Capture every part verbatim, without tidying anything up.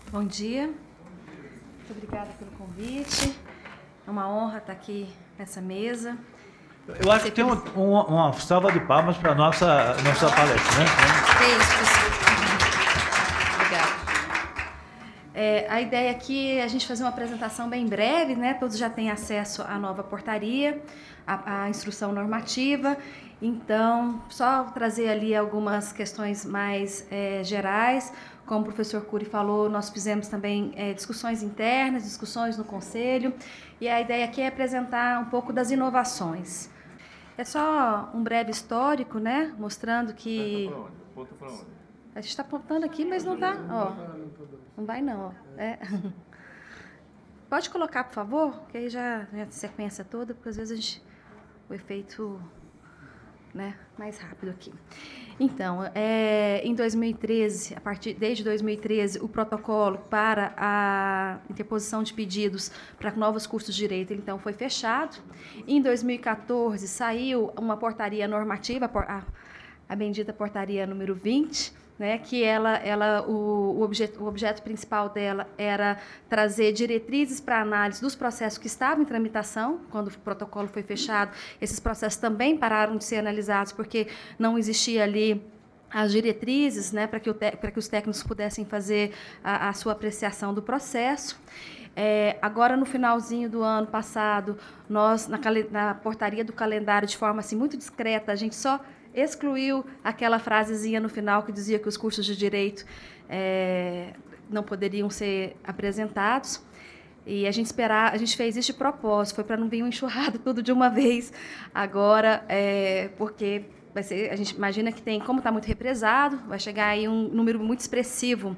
Bom dia, muito obrigada pelo convite, é uma honra estar aqui nessa mesa. Eu acho que tem um, um, uma salva de palmas para a nossa, nossa palestrante, né? É isso, professor. Obrigada. É, a ideia aqui é a gente fazer uma apresentação bem breve, né? Todos já têm acesso à nova portaria, à, à instrução normativa. Então, só trazer ali algumas questões mais é, gerais. Como o professor Cury falou, nós fizemos também é, discussões internas, discussões no conselho, e a ideia aqui é apresentar um pouco das inovações. É só um breve histórico, né, mostrando que... Ponta para onde? A gente está apontando aqui, mas não está, ó, não vai não, ó. É. Pode colocar, por favor, que aí já, já a sequência toda, porque às vezes a gente, o efeito, né, mais rápido aqui. Então, é, em dois mil e treze, a partir, desde dois mil e treze, o protocolo para a interposição de pedidos para novos cursos de direito, então, foi fechado. Em dois mil e quatorze, saiu uma portaria normativa, a, a bendita portaria número vinte, né, que ela, ela, o, o, objeto, o objeto principal dela era trazer diretrizes para análise dos processos que estavam em tramitação. Quando o protocolo foi fechado, esses processos também pararam de ser analisados, porque não existia ali as diretrizes, né, para que, o te, para que os técnicos pudessem fazer a, a sua apreciação do processo. É, agora, no finalzinho do ano passado, nós, na, na portaria do calendário, de forma assim, muito discreta, a gente só excluiu aquela frasezinha no final que dizia que os cursos de direito é, não poderiam ser apresentados. E a gente esperar, a gente fez isso de propósito, foi para não vir um enxurrado tudo de uma vez agora, é, porque vai ser, a gente imagina que tem, como está muito represado, vai chegar aí um número muito expressivo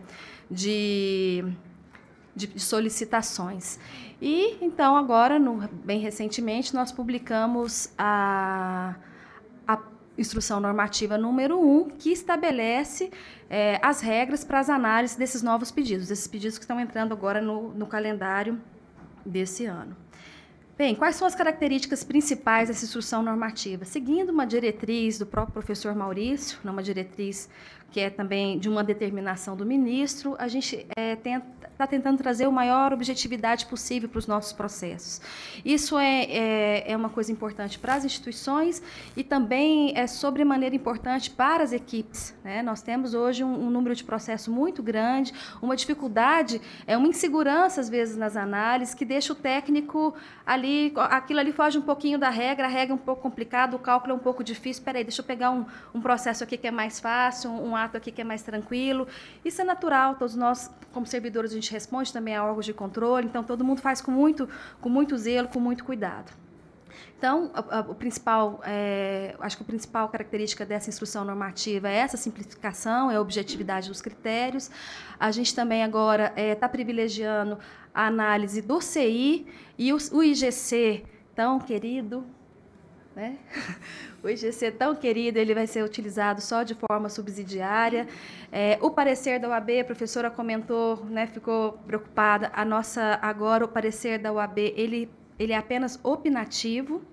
de, de, de solicitações. E então agora, no, bem recentemente, nós publicamos a, a Instrução Normativa número um, que estabelece é, as regras para as análises desses novos pedidos, esses pedidos que estão entrando agora no, no calendário desse ano. Bem, quais são as características principais dessa instrução normativa? Seguindo uma diretriz do próprio professor Maurício, uma diretriz que é também de uma determinação do ministro, a gente é, está tentando trazer a maior objetividade possível para os nossos processos. Isso é, é, é uma coisa importante para as instituições e também é sobremaneira importante para as equipes, né? Nós temos hoje um, um número de processos muito grande, uma dificuldade, é uma insegurança, às vezes, nas análises, que deixa o técnico ali, aquilo ali foge um pouquinho da regra, a regra é um pouco complicada, o cálculo é um pouco difícil, espera aí, deixa eu pegar um, um processo aqui que é mais fácil, um ato aqui que é mais tranquilo. Isso é natural, todos nós, como servidores, a gente responde também a órgãos de controle, então todo mundo faz com muito, com muito zelo, com muito cuidado. Então, a, a, o principal, é, acho que a principal característica dessa instrução normativa é essa simplificação, é a objetividade dos critérios. A gente também agora está é, privilegiando a análise do C I e o, o I G C, tão querido, né? O I G C tão querido, ele vai ser utilizado só de forma subsidiária. É, o parecer da O A B, a professora comentou, né, ficou preocupada, a nossa, agora o parecer da O A B, ele, ele é apenas opinativo,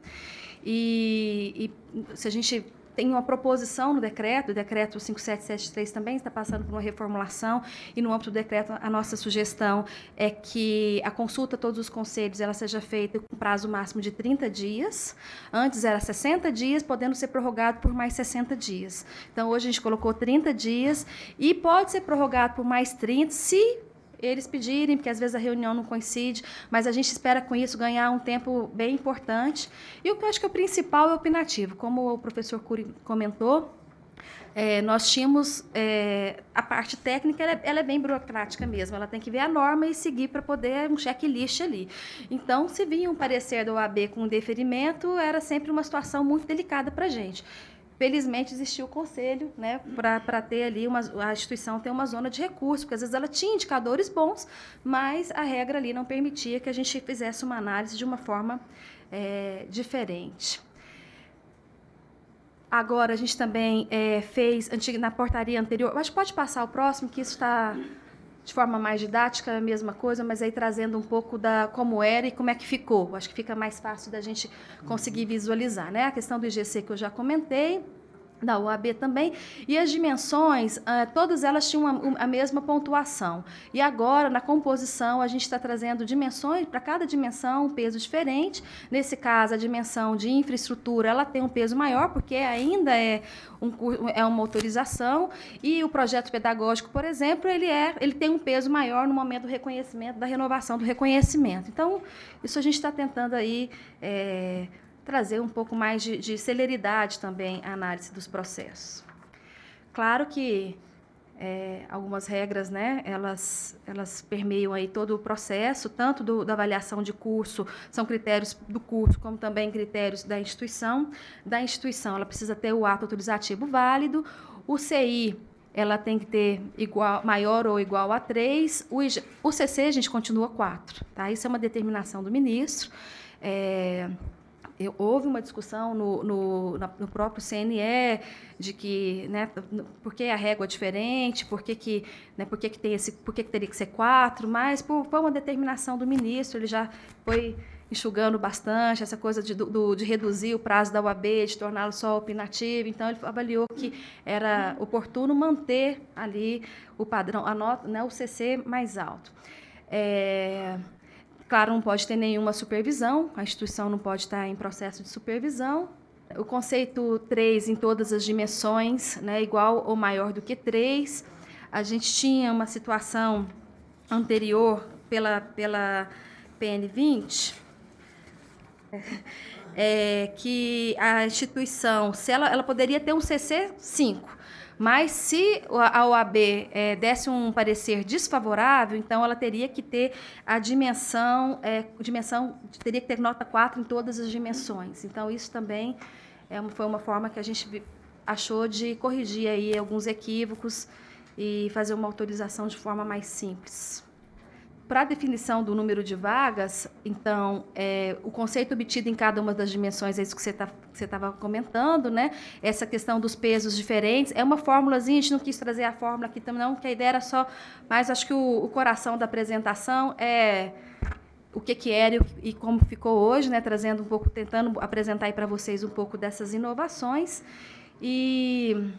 e, e se a gente tem uma proposição no decreto, o decreto cinco mil setecentos e setenta e três também está passando por uma reformulação, e no âmbito do decreto a nossa sugestão é que a consulta a todos os conselhos ela seja feita com prazo máximo de trinta dias, antes era sessenta dias, podendo ser prorrogado por mais sessenta dias. Então, hoje a gente colocou trinta dias, e pode ser prorrogado por mais trinta, se eles pedirem, porque às vezes a reunião não coincide, mas a gente espera com isso ganhar um tempo bem importante. E o que eu acho que é o principal é o opinativo. Como o professor Cury comentou, é, nós tínhamos é, a parte técnica, ela é, ela é bem burocrática mesmo, ela tem que ver a norma e seguir para poder um checklist ali. Então, se vinha um parecer da O A B com deferimento, era sempre uma situação muito delicada para a gente. Felizmente, existiu o conselho, né, para ter ali, uma, a instituição ter uma zona de recurso, porque às vezes ela tinha indicadores bons, mas a regra ali não permitia que a gente fizesse uma análise de uma forma é, diferente. Agora, a gente também é, fez, na portaria anterior, acho que pode passar o próximo, que isso está de forma mais didática, a mesma coisa, mas aí trazendo um pouco da como era e como é que ficou. Acho que fica mais fácil da gente conseguir visualizar, né? A questão do I G C que eu já comentei, da U A B também, e as dimensões, todas elas tinham a mesma pontuação. E agora, na composição, a gente está trazendo dimensões, para cada dimensão, um peso diferente. Nesse caso, a dimensão de infraestrutura, ela tem um peso maior, porque ainda é, um, é uma autorização, e o projeto pedagógico, por exemplo, ele, é, ele tem um peso maior no momento do reconhecimento, da renovação do reconhecimento. Então, isso a gente está tentando aí... É, trazer um pouco mais de, de celeridade também à análise dos processos. Claro que é, algumas regras, né, elas, elas permeiam aí todo o processo, tanto do, da avaliação de curso, são critérios do curso, como também critérios da instituição. Da instituição, ela precisa ter o ato autorizativo válido, o C I, ela tem que ter igual, maior ou igual a três, o, I G, o C C, a gente continua quatro, tá? Isso é uma determinação do ministro. É, Eu, houve uma discussão no, no, no próprio C N E de que, né, por que a régua é diferente, por que, que, né, por que, que, tem esse, por que, que teria que ser quatro, mas por, por uma determinação do ministro, ele já foi enxugando bastante essa coisa de, do, de reduzir o prazo da U A B, de torná-lo só opinativo. Então, ele avaliou que era oportuno manter ali o padrão, a nota, né, o C C mais alto. É... Claro, não pode ter nenhuma supervisão, a instituição não pode estar em processo de supervisão. O conceito três em todas as dimensões, né, igual ou maior do que três. A gente tinha uma situação anterior pela, pela P N vinte, é, que a instituição, se ela, ela poderia ter um C C cinco, mas se a O A B é, desse um parecer desfavorável, então ela teria que ter a dimensão, é, dimensão, teria que ter nota quatro em todas as dimensões. Então, isso também é uma, foi uma forma que a gente achou de corrigir aí alguns equívocos e fazer uma autorização de forma mais simples. Para a definição do número de vagas, então, é, o conceito obtido em cada uma das dimensões, é isso que você tá, estava comentando, né? Essa questão dos pesos diferentes, é uma fórmulazinha, a gente não quis trazer a fórmula aqui também, não, porque a ideia era só, mas acho que o, o coração da apresentação é o que, que era e, e como ficou hoje, né? Trazendo um pouco, tentando apresentar aí para vocês um pouco dessas inovações. E...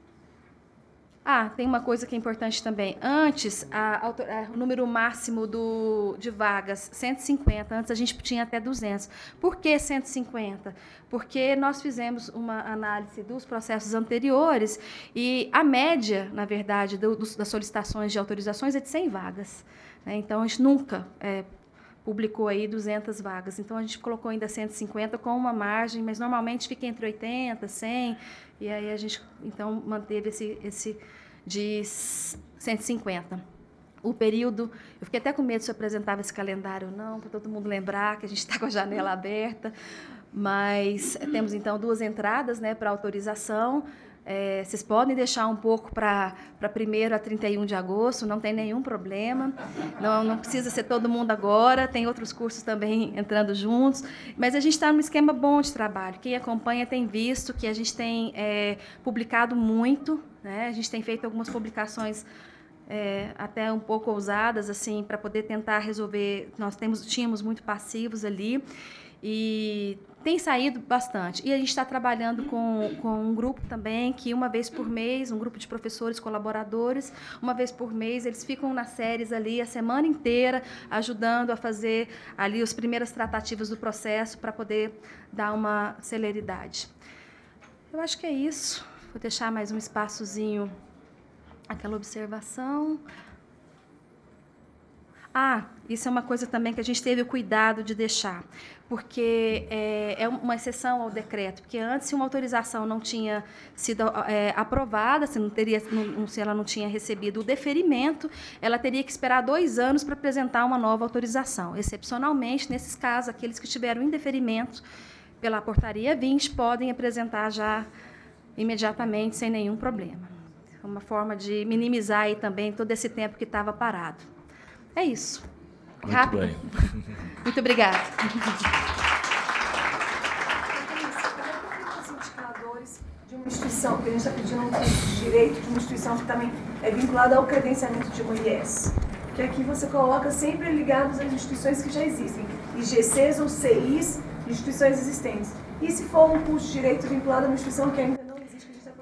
Ah, tem uma coisa que é importante também. Antes, a, a, o número máximo do, de vagas, cento e cinquenta. Antes, a gente tinha até duzentos. Por que cento e cinquenta? Porque nós fizemos uma análise dos processos anteriores e a média, na verdade, do, dos, das solicitações de autorizações é de cem vagas. Né? Então, a gente nunca é, publicou aí duzentas vagas. Então, a gente colocou ainda cento e cinquenta com uma margem, mas normalmente fica entre oitenta, cem... E aí a gente, então, manteve esse, esse de cento e cinquenta. O período, eu fiquei até com medo se eu apresentava esse calendário ou não, para todo mundo lembrar que a gente está com a janela aberta, mas temos, então, duas entradas, né, para autorização. É, vocês podem deixar um pouco para primeiro a trinta e um de agosto, não tem nenhum problema, não, não precisa ser todo mundo agora, tem outros cursos também entrando juntos, mas a gente está num esquema bom de trabalho. Quem acompanha tem visto que a gente tem é, publicado muito, né? A gente tem feito algumas publicações é, até um pouco ousadas, assim, para poder tentar resolver. Nós temos, tínhamos muito passivos ali, e tem saído bastante. E a gente está trabalhando com, com um grupo também, que uma vez por mês, um grupo de professores colaboradores, uma vez por mês, eles ficam nas séries ali a semana inteira, ajudando a fazer ali as primeiras tratativas do processo para poder dar uma celeridade. Eu acho que é isso. Vou deixar mais um espaçozinho, aquela observação. Ah, isso é uma coisa também que a gente teve o cuidado de deixar, porque é, é uma exceção ao decreto, porque antes, se uma autorização não tinha sido é, aprovada, se, não teria, não, se ela não tinha recebido o deferimento, ela teria que esperar dois anos para apresentar uma nova autorização. Excepcionalmente, nesses casos, aqueles que tiveram indeferimento pela portaria vinte podem apresentar já imediatamente, sem nenhum problema. É uma forma de minimizar aí também todo esse tempo que estava parado. É isso. Muito Rápido. bem. Muito obrigada. Os indicadores de uma instituição, porque a gente está pedindo um curso de direito de uma instituição que também é vinculada ao credenciamento de uma I S. Que aqui você coloca sempre ligados às instituições que já existem, I G Cs ou C Is de instituições existentes. E se for um curso de direito vinculado a uma instituição que ainda não existe, que a gente está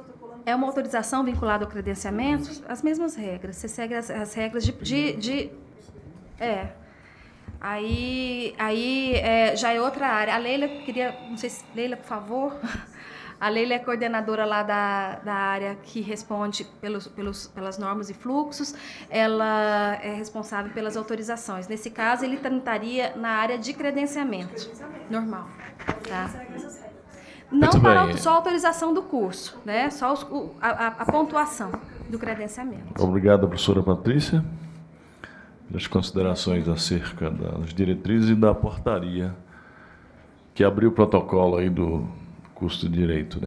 É uma autorização vinculada ao credenciamento, as mesmas regras. Você segue as, as regras de, de, de... É. Aí, aí é, já é outra área. A Leila, queria... Não sei se... Leila, por favor... A Leila é coordenadora lá da, da área que responde pelos, pelos, pelas normas e fluxos, ela é responsável pelas autorizações. Nesse caso, ele estaria na área de credenciamento, credenciamento. normal. Tá? Não para só a autorização do curso, né? Só os, o, a, a pontuação do credenciamento. Obrigado, professora Patrícia, pelas considerações acerca das diretrizes e da portaria que abriu o protocolo aí do curso de Direito.